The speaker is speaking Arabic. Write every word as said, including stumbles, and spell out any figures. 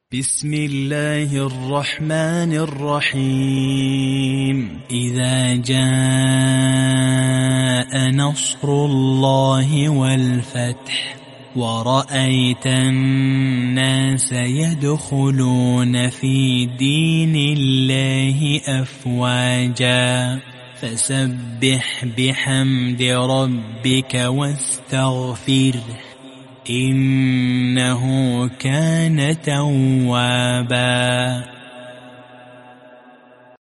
بسم الله الرحمن الرحيم. إذا جاء نصر الله والفتح ورأيت الناس يدخلون في دين الله أفواجا فسبح بحمد ربك واستغفره إنه كان توابا.